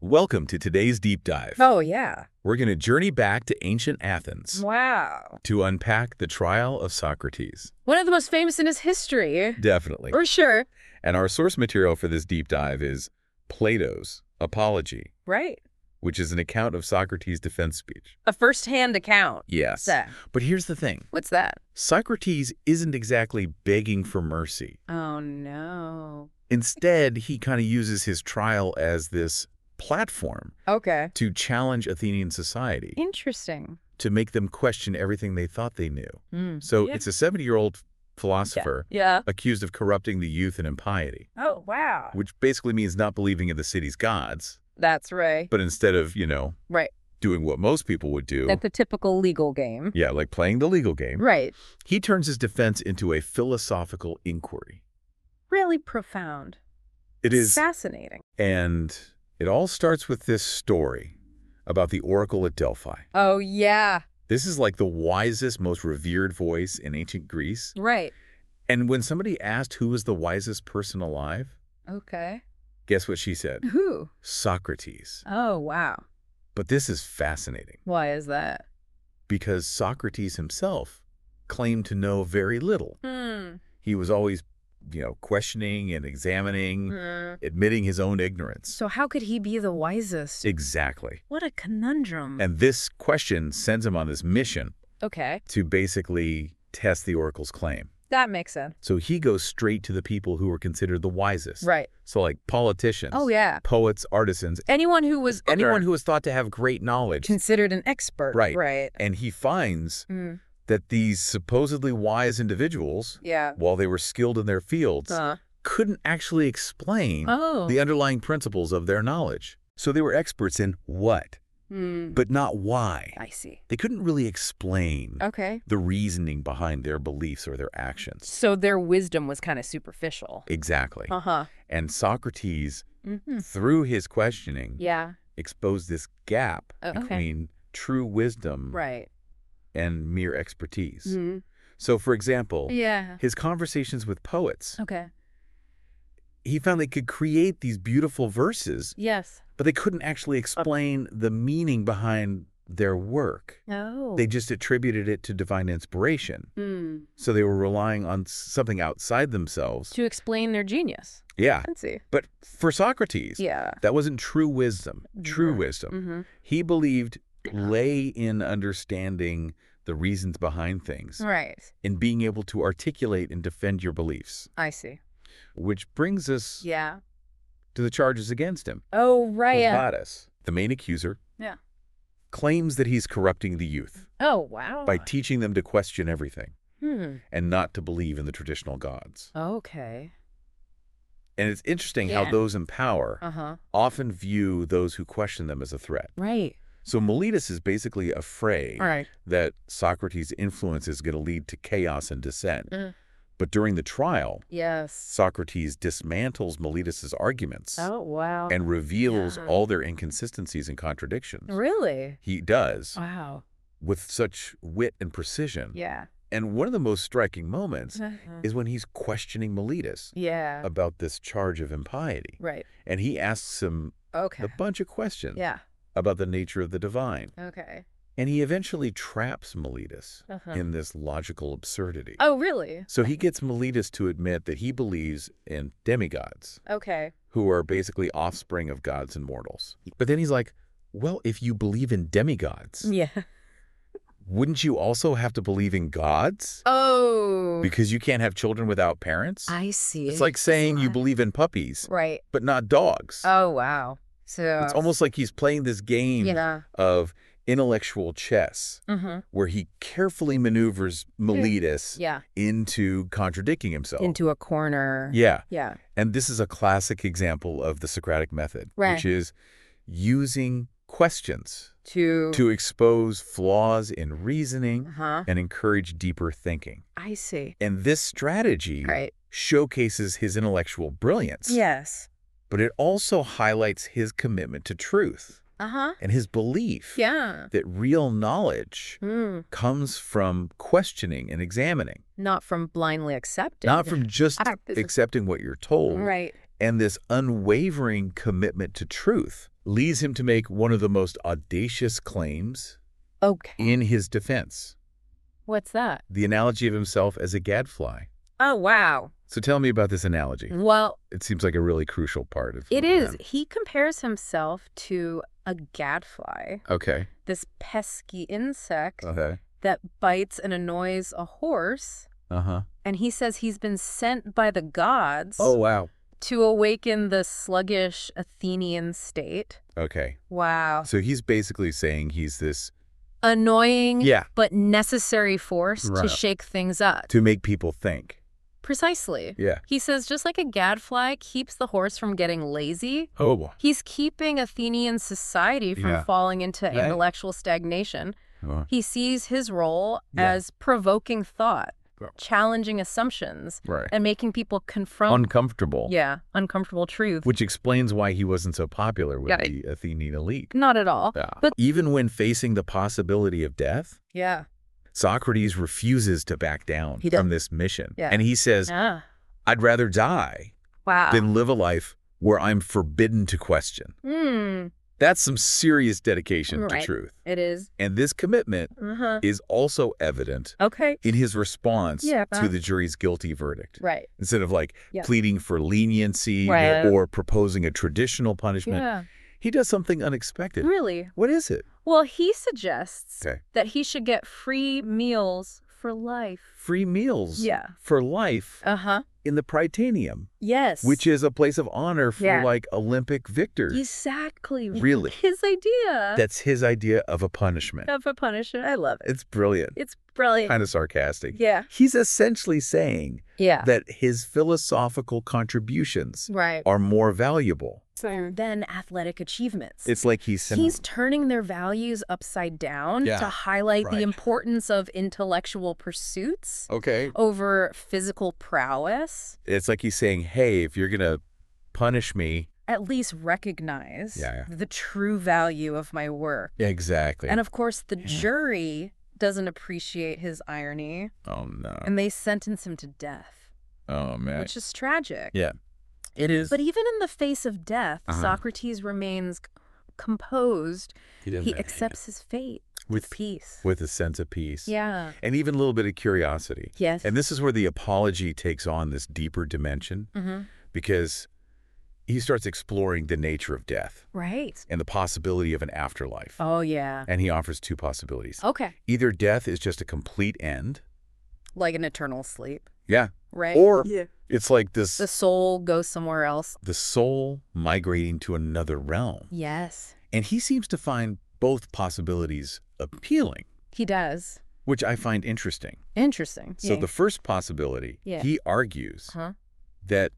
Welcome to today's deep dive. Oh, yeah. We're going to journey back to ancient Athens Wow. to unpack the trial of Socrates. One of the most famous in his history. Definitely. For sure. And our source material for this deep dive is Plato's Apology, Right. which is an account of Socrates' defense speech. A first-hand account. Yes. That. But here's the thing. What's that? Socrates isn't exactly begging for mercy. Oh, no. Instead, he kind of uses his trial as this platform Okay. to challenge Athenian society, Interesting. to make them question everything they thought they knew. Mm. So Yeah. it's a 70-year-old philosopher Yeah. accused of corrupting the youth and impiety, Oh, wow. which basically means not believing in the city's gods, That's right. but instead of, Right. doing what most people would do, That's the typical legal game. yeah, like playing the legal game, Right. he turns his defense into a philosophical inquiry. Really profound. It is, Fascinating. and it all starts with this story about the oracle at Delphi. Oh, yeah. This is like the wisest, most revered voice in ancient Greece. Right. And when somebody asked who was the wisest person alive, Okay. guess what she said? Who? Socrates. Oh, wow. But this is fascinating Why is that? because Socrates himself claimed to know very little. Hmm. He was always, questioning and examining, admitting his own ignorance. So how could he be the wisest? Exactly. What a conundrum. And this question sends him on this mission Okay. to basically test the oracle's claim. That makes sense. So he goes straight to the people who were considered the wisest. Right. So like politicians, Oh, yeah. poets, artisans, Anyone who was anyone who was thought to have great knowledge. considered an expert. Right. Right. And he finds Mm. that these supposedly wise individuals, Yeah. while they were skilled in their fields, couldn't actually explain Oh. the underlying principles of their knowledge. So they were experts in what, but not why. I see. They couldn't really explain Okay. the reasoning behind their beliefs or their actions. So their wisdom was kind of superficial. Exactly. Uh-huh. And Socrates, Mm-hmm. through his questioning, Yeah. exposed this gap Okay. between true wisdom Right. and mere expertise. Mm-hmm. So, for example, Yeah. his conversations with poets, Okay. he found they could create these beautiful verses, Yes. but they couldn't actually explain the meaning behind their work. Oh. They just attributed it to divine inspiration. Hmm. So they were relying on something outside themselves. To explain their genius. Yeah. I see. But for Socrates, Yeah. that wasn't true wisdom. True Right. wisdom. Mm-hmm. He believed lay in understanding the reasons behind things, Right. in being able to articulate and defend your beliefs, I see. which brings us Yeah. to the charges against him. Oh, right. Yeah. Combadus, the main accuser, Yeah. claims that he's corrupting the youth Oh, wow. by teaching them to question everything Hmm. and not to believe in the traditional gods. Okay. And it's interesting how Yeah. those in power Uh-huh. often view those who question them as a threat. Right. So Miletus is basically afraid All right. that Socrates' influence is going to lead to chaos and dissent. Mm. But during the trial, Yes. Socrates dismantles Miletus's arguments Oh, wow. and reveals Yeah. all their inconsistencies and contradictions. Really? He does, Wow. with such wit and precision. Yeah. And one of the most striking moments Uh-huh. is when he's questioning Miletus Yeah. about this charge of impiety. Right. And he asks him Okay. a bunch of questions Yeah. about the nature of the divine. Okay. And he eventually traps Miletus Uh-huh. in this logical absurdity. Oh, really? So he gets Miletus to admit that he believes in demigods, Okay. who are basically offspring of gods and mortals. But then he's like, well, if you believe in demigods, Yeah. wouldn't you also have to believe in gods? Oh. Because you can't have children without parents? I see. It's like saying you believe in puppies, Right. but not dogs. Oh, wow. So. It's almost like he's playing this game Yeah. of intellectual chess, Mm-hmm. where he carefully maneuvers Miletus Yeah. into contradicting himself. Into a corner. Yeah. Yeah. And this is a classic example of the Socratic method, Right. which is using questions To. to expose flaws in reasoning Uh-huh. and encourage deeper thinking. I see. And this strategy Right. showcases his intellectual brilliance, Yes. but it also highlights his commitment to truth Uh-huh. and his belief Yeah. that real knowledge Mm. comes from questioning and examining, Not from blindly accepting. not from just Ah, this is- accepting what you're told. Right. And this unwavering commitment to truth leads him to make one of the most audacious claims Okay. in his defense. What's that? The analogy of himself as a gadfly. Oh, wow. So tell me about this analogy. Well, It seems like a really crucial part of it is. that. He compares himself to a gadfly, Okay. this pesky insect Okay. that bites and annoys a horse. Uh-huh. And he says he's been sent by the gods Oh, wow. to awaken the sluggish Athenian state. Okay. Wow. So he's basically saying he's this Annoying, Yeah. but necessary force to Right. shake things up. to make people think. Precisely. Yeah. He says just like a gadfly keeps the horse from getting lazy, Oh, boy. he's keeping Athenian society from Yeah. falling into Right. intellectual stagnation. Oh, He sees his role Yeah. as provoking thought, Well. challenging assumptions, right. and making people confront Uncomfortable. uncomfortable truth. Which explains why he wasn't so popular with Yeah. the Athenian elite. Not at all. Yeah. But Even when facing the possibility of death, yeah. Socrates refuses to back down He does. from this mission. Yeah. And he says, Yeah. I'd rather die Wow. than live a life where I'm forbidden to question. Hmm. That's some serious dedication to Right. truth. It is. And this commitment Uh-huh. is also evident Okay. in his response Yeah. to the jury's guilty verdict. Right. Instead of like Yeah. pleading for leniency Right. or proposing a traditional punishment, Yeah. he does something unexpected. Really? What is it? Well, he suggests Okay. that he should get free meals for life. Free meals Yeah. for life Uh-huh. in the Prytaneum, Yes. which is a place of honor for Yeah. like Olympic victors. exactly Really? his idea That's his idea of a punishment. of a punishment. I love it. It's brilliant. It's brilliant. Kind of sarcastic. Yeah. He's essentially saying Yeah. that his philosophical contributions Right. are more valuable. Than athletic achievements. It's like he's He's turning their values upside down Yeah. to highlight Right. the importance of intellectual pursuits okay. over physical prowess. It's like he's saying, hey, if you're going to punish me. At least recognize Yeah. the true value of my work. Exactly. And of course, the jury doesn't appreciate his irony, oh, no. and they sentence him to death, Oh, man. which is tragic. Yeah. It is. But even in the face of death, Uh-huh. Socrates remains composed. doesn't He hate accepts his fate With- peace. with a sense of peace. Yeah. And even a little bit of curiosity. Yes. And this is where the apology takes on this deeper dimension Mm-hmm. because he starts exploring the nature of death Right. and the possibility of an afterlife. Oh, yeah. And he offers two possibilities. Okay. Either death is just a complete end. Like an eternal sleep, Yeah. right? Or it's like this, the soul goes somewhere else. the soul migrating to another realm. Yes. And he seems to find both possibilities appealing, He does. which I find interesting. Interesting. So Yeah. the first possibility, Yeah. he argues Huh? that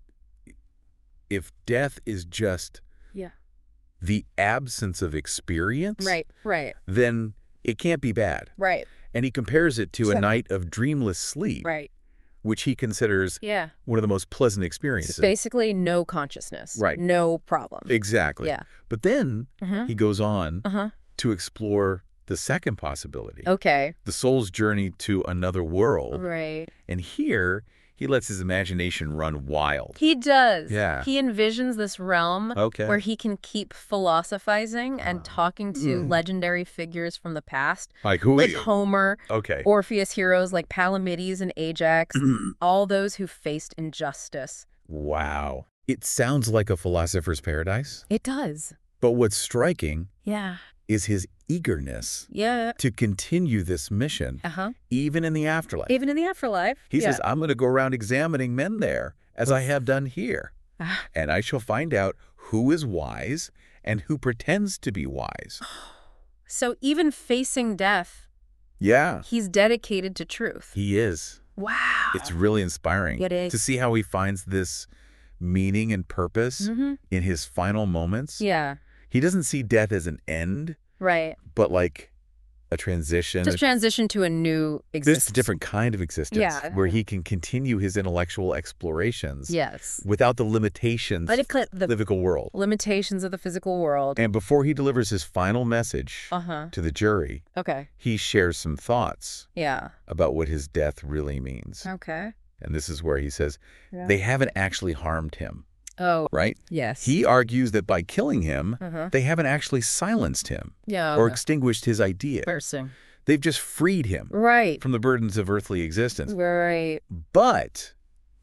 if death is just Yeah. the absence of experience, Right. Right. then it can't be bad. Right. And he compares it to a Sure. night of dreamless sleep, Right. which he considers Yeah. one of the most pleasant It's experiences. basically no consciousness. Right. No problem. Exactly. Yeah. But then Uh-huh. he goes on Uh-huh. to explore the second possibility, Okay. the soul's journey to another world. Right. And here, he lets his imagination run wild. He does. Yeah. He envisions this realm Okay. where he can keep philosophizing and talking to legendary figures from the past, Like, who are like you? Homer, Okay. Orpheus heroes like Palamedes and Ajax, all those who faced injustice. Wow. It sounds like a philosopher's paradise. It does. But what's striking Yeah. is his eagerness Yeah. to continue this mission, Uh-huh. even in the afterlife. Even in the afterlife. He yeah. says, I'm going to go around examining men there, as I have done here, Ah. and I shall find out who is wise and who pretends to be wise. So even facing death, Yeah, he's dedicated to truth. he is. Wow. It's really inspiring It is. to see how he finds this meaning and purpose Mm-hmm. in his final moments. Yeah. He doesn't see death as an end, Right. but like a transition. Just transition to a new existence. This different kind of existence Yeah. where he can continue his intellectual explorations Yes. without the limitations But of the the physical world. limitations of the physical world. And before he delivers his final message Uh-huh. to the jury, Okay. he shares some thoughts Yeah. about what his death really means. Okay. And this is where he says, Yeah. they haven't actually harmed him. Oh, right? yes. He argues that by killing him, Uh-huh. they haven't actually silenced him Yeah. or extinguished his idea. Person. They've just freed him Right. from the burdens of earthly existence. Right. But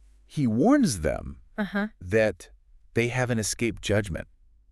he warns them Uh-huh. that they haven't escaped judgment.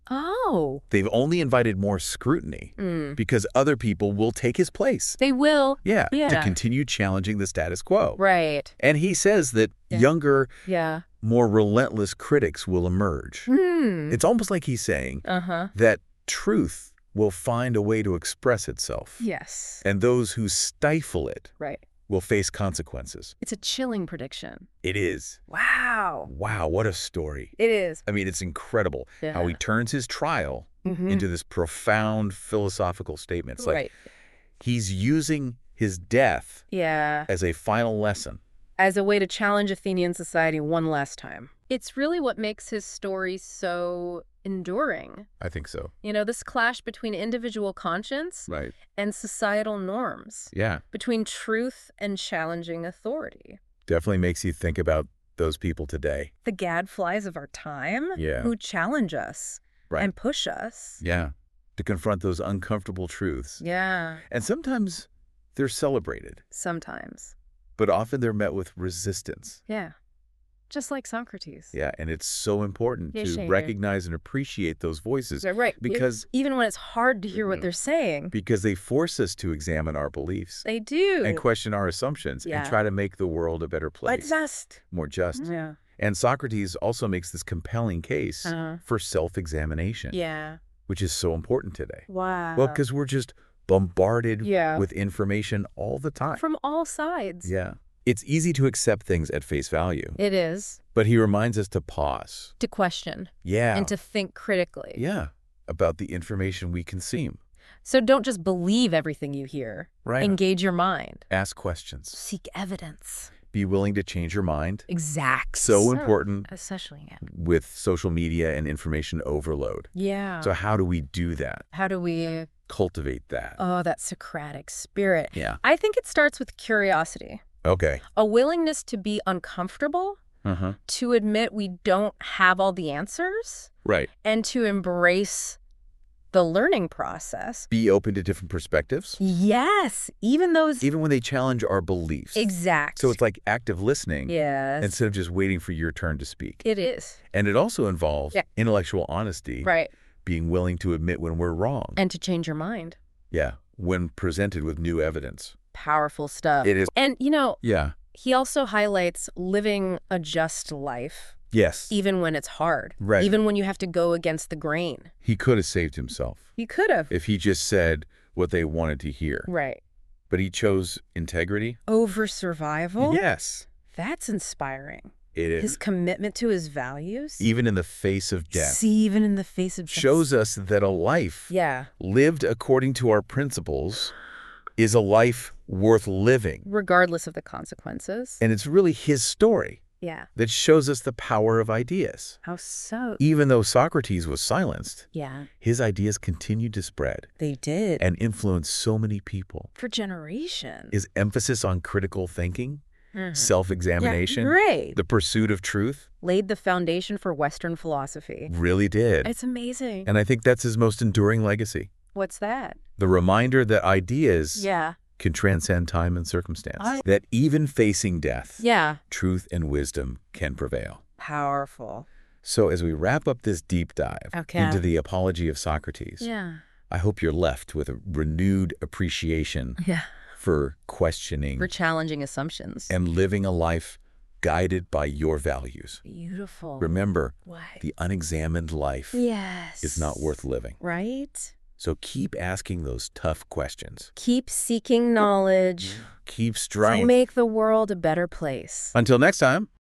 Oh. They've only invited more scrutiny because other people will take his place. They will. Yeah, to Yeah. continue challenging the status quo. Right. And he says that Yeah. younger, Yeah. more relentless critics will emerge. It's almost like he's saying Uh-huh. that truth will find a way to express itself. Yes. And those who stifle it Right. will face consequences. It's a chilling prediction. It is. Wow. Wow, what a story. It is. I mean, it's incredible how he Yeah. turns his trial Mhm. into this profound philosophical statement. It's like Right. he's using his death Yeah. as a final lesson. As a way to challenge Athenian society one last time. It's really what makes his story so enduring. I think so. You know, this clash between individual conscience Right. and societal norms, Yeah. between truth and challenging authority. Definitely makes you think about those people today. The gadflies of our time Yeah. who challenge us Right. and push us. Yeah. To confront those uncomfortable truths. Yeah, And sometimes they're celebrated, sometimes. but often they're met with resistance. Yeah, just like Socrates. Yeah. And it's so important Yeah, to sure. recognize and appreciate those voices Right. because Even when it's hard to hear what they're saying, they force us to examine our beliefs they do. and question our assumptions Yeah. and try to make the world a better place, Just. more just. Yeah. And Socrates also makes this compelling case Uh-huh. for self-examination, Yeah. which is so important today. Wow. Well, because we're just bombarded Yeah. with information all the time. From all sides. Yeah. It's easy to accept things at face value, It is. but he reminds us to pause. To question Yeah. and to think critically. Yeah. About the information we consume. So don't just believe everything you hear. Right. Engage your mind. Ask questions. Seek evidence. Be willing to change your mind. Exact. So important Especially now. with social media and information overload. Yeah. So how do we do that? How do we, Cultivate that. that Socratic spirit? Yeah. I think it starts with curiosity. Okay. A willingness to be uncomfortable, Uh-huh. to admit we don't have all the answers, Right. and to embrace the learning process. Be open to different perspectives, Yes, even those even when they challenge our beliefs. exact. So it's like active listening yes, instead of just waiting for your turn to speak. it is. And it also involves Yeah. intellectual honesty, Right. being willing to admit when we're wrong. And to change your mind. Yeah, when presented with new evidence. Powerful stuff. It is. And, Yeah. he also highlights living a just life, Yes. even when it's hard. Right. Even when you have to go against the grain. He could have saved himself He could have. if he just said what they wanted to hear. Right. But he chose integrity. Over survival? Yes, That's inspiring. it is. His commitment to his values? Even in the face of death. See, even in the face of death. Shows us that a life Yeah. lived according to our principles is a life worth living. Regardless of the consequences. And it's really his story Yeah. that shows us the power of ideas. How so? Even though Socrates was silenced, Yeah. his ideas continued to spread They did. and influence so many people. For generations. His emphasis on critical thinking, Mhm. self-examination, Yeah, right. the pursuit of truth Laid the foundation for Western philosophy. really did. It's amazing. And I think that's his most enduring legacy. What's that? The reminder that ideas Yeah. can transcend time and circumstance. That even facing death, Yeah. truth and wisdom can prevail. Powerful. So as we wrap up this deep dive Okay. into the Apology of Socrates, Yeah. I hope you're left with a renewed appreciation Yeah. for questioning For challenging assumptions. and living a life guided by your values. Beautiful. Remember, Why? the unexamined life Yes. is not worth living. Right? So keep asking those tough questions. Keep seeking knowledge. Keep To striving. make the world a better place. Until next time.